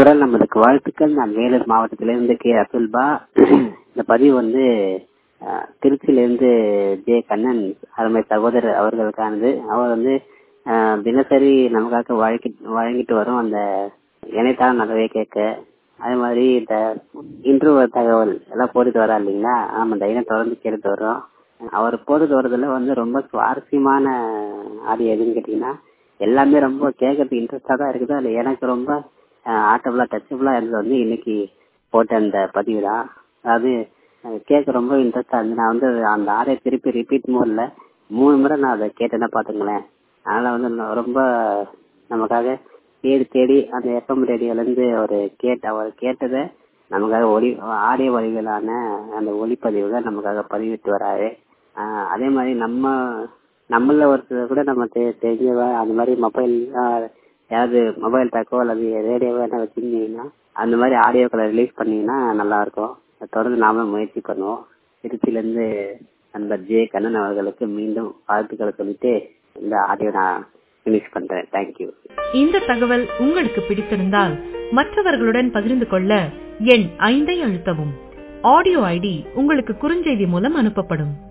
குரல் நம்மளுக்கு வாழ்த்துக்கள். நான் வேலூர் மாவட்டத்திலிருந்து கே அப்துல்பா. இந்த பதிவு வந்து திருச்சியிலிருந்து ஜே கண்ணன் அருமை சகோதரர் அவர்களுக்கானது. அவர் வந்து தினசரி நமக்காக வழங்கிட்டு வரும் அந்த இணையத்தான நிறைய கேட்க, அதே மாதிரி இந்த இன்ட்ரோ தகவல் எல்லாம் போட்டுட்டு வரா இல்லைங்களா, நம்ம தைரியம் தொடர்ந்து கேட்டுட்டு வர்றோம். அவர் போட்டுட்டு வர்றதுல வந்து ரொம்ப சுவாரஸ்யமான ஆடியோ எதுன்னு கேட்டீங்கன்னா, எல்லாமே ரொம்ப கேட்கறதுக்கு இன்ட்ரெஸ்டா தான் இருக்குது. அதுல எனக்கு ரொம்ப ஆட்டபிளா டச்சபிளா இருந்தது வந்து இன்னைக்கு போட்ட அந்த பதிவு தான். அதாவது கேட்க ரொம்ப இன்ட்ரெஸ்டா இருந்து நான் வந்து அந்த ஆடியோ திருப்பி ரிப்பீட் மோட்ல 3 முறை நான் அதை கேட்டேன்னா பாத்துங்களேன். அதனால வந்து ரொம்ப நமக்காக தேடி தேடி அந்த எஃப்எம் ரேடியோல இருந்து அவர் கேட்டதை நமக்காக ஆடியோ வடிவிலான அந்த ஒளிப்பதிவுகளை நமக்காக பதிவிட்டு வராரு. அதே மாதிரி நம்மள ஒருத்தர் கூட நம்ம தெரிஞ்சவ அந்த மாதிரி மொபைல் ஏதாவது மொபைல் பேக்கோ அல்லது ரேடியோவோ என்ன வச்சிருந்தீங்கன்னா அந்த மாதிரி ஆடியோக்களை ரிலீஸ் பண்ணீங்கன்னா நல்லா இருக்கும். தொடர்ந்து நாம முயற்சி பண்ணுவோம். திருச்சியிலிருந்து நண்பர் ஜே கண்ணன் அவர்களுக்கு மீண்டும் வாழ்த்துக்களை சொல்லிட்டு இந்த ஆடியோ நான் பினிஷ் பண்றேன். தேங்க்யூ. இந்த தகவல் உங்களுக்கு பிடித்திருந்தால் மற்றவர்களுடன் பகிர்ந்து கொள்ள எண் 5 அழுத்தவும். ஆடியோ ஐடி உங்களுக்கு குறுஞ்செய்தி மூலம் அனுப்பப்படும்.